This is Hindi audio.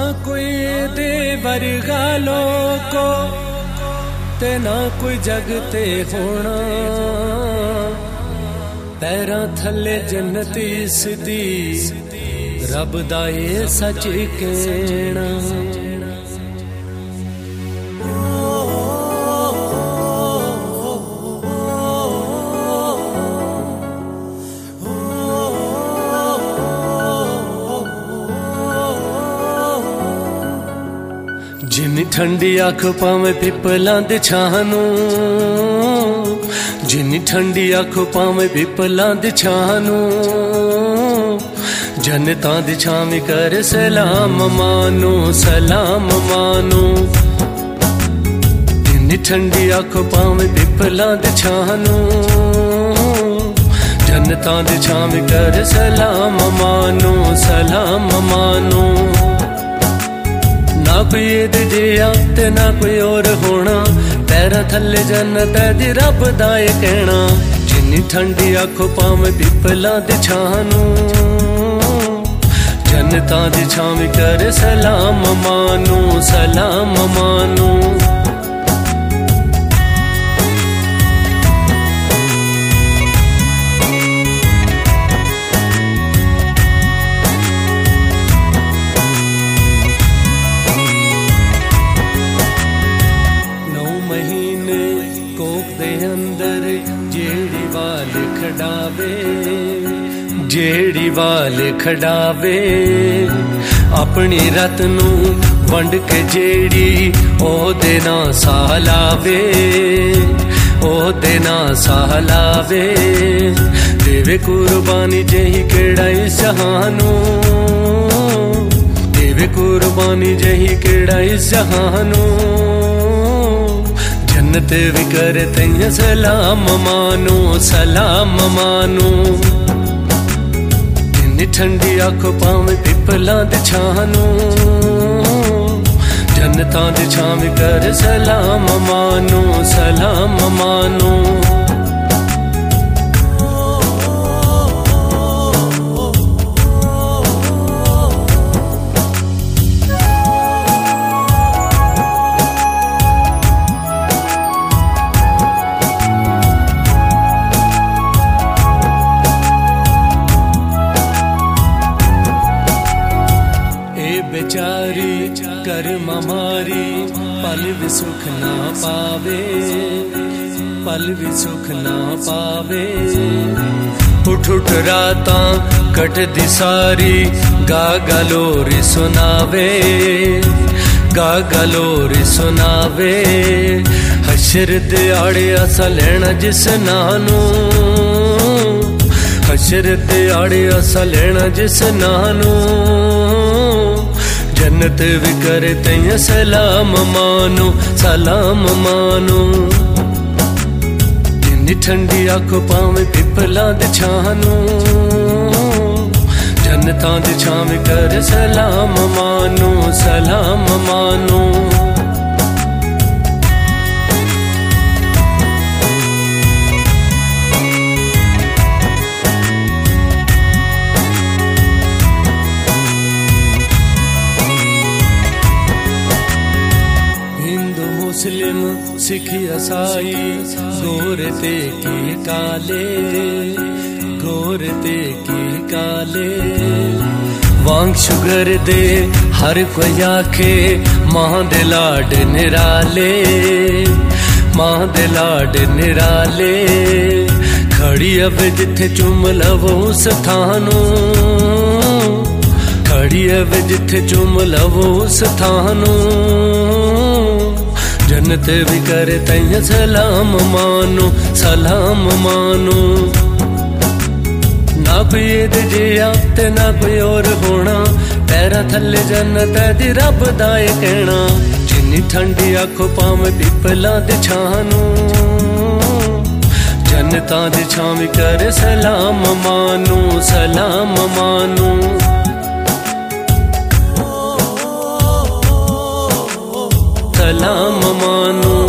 कोई दे वर्गा लोको ते ना कोई जगते होना, पैरां थले जन्नती सिदी रब दा ए सच कहना। जिन्नी ठंडी अख पावे पिपलां दे छानू, जिन्नी ठंडी अख पावे पिपलां दे छानू, जनता दी छावी कर सलाम मानो, सलाम मानो। जिन्नी ठंडी अख पावे पिपलां दे छानू, जनता दी छावी कर सलाम मानो, सलाम मानो। ना कोई ईद जिया ते ना कोई और होना, पैरां थले जन्नत दी रब दा ए कहना। जिन्नी ठंडी अख पावे पिपलां दे छानू, जनता दी छावी कर सलाम मानो, सलाम मानो। जेड़ी वाल खड़ावे अपनी रत नू वंड के, जेड़ी ओ देना सहलावे, ओ देना सहलावे। देवे कुर्बानी जही केड़ा इस जहानू, देवे कुर्बानी जही केड़ा इस जहानू। जन्नत भी करे तैया सलाम मानो, सलाम मानो। ठंडी अख पावे पिपलां दे छानू, जनता दे छावी कर सलाम मानो, सलाम मानो। बेचारी कर ममारी पल भी सुख ना पावे, पल भी सुख ना पावे। उठ उठ रातां कटदी सारी गा गलोरी सुनावे, गा गलोरी सुनावे। हशर दे आड़े असा लेना जिस नानू, हशर दे आड़े असा लेना जिस नानू। जन्नत भी करे तैया सलाम मानो, सलाम मानो। जिन्नी ठंडी अख पावे पिपलां दे छानू, जनता दे छावी कर सलाम मानो, सलाम मानो। मुस्लिम सिख ईसाई गोर ते की काले, गोर ते की काले। वांग शुगर दे हर कोई आखे मां दे लाड निराले, मां दे लाड निराले। खड़ी अब जिथे चुम लवो उस थानू, खड़ी अब जिथे चुम लवो उस थानू। जन्नत भी करे तैया सलाम मानो, सलाम मानो। ना कोई ईद जिया ते ना कोई और होना, पैरां थले जन्नत दी रब दा ए कहना। जिन्नी ठंडी अख पावे पिपलां दे छानू, जनता दी छावी करे सलाम मानो, सलाम मानो। सलाम मानो।